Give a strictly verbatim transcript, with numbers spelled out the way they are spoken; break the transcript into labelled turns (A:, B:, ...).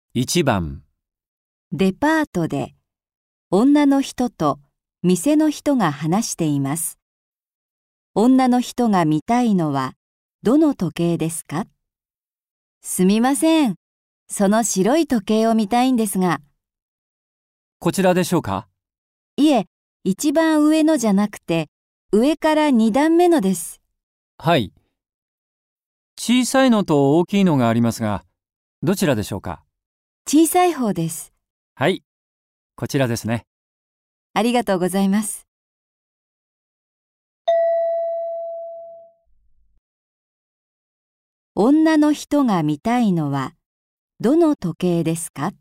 A: いちばん、
B: デパートで女の人と店の人が話しています。女の人が見たいのはどの時計ですか？すみません。その白い時計を見たいんですが。
A: こちらでしょうか？
B: いえ、一番上のじゃなくて上から二段目のです。
A: はい。小さいのと大きいのがありますが、どちらでしょうか？
B: 小さい方です。
A: はい、こちらですね。
B: ありがとうございます。女の人が見たいのはどの時計ですか？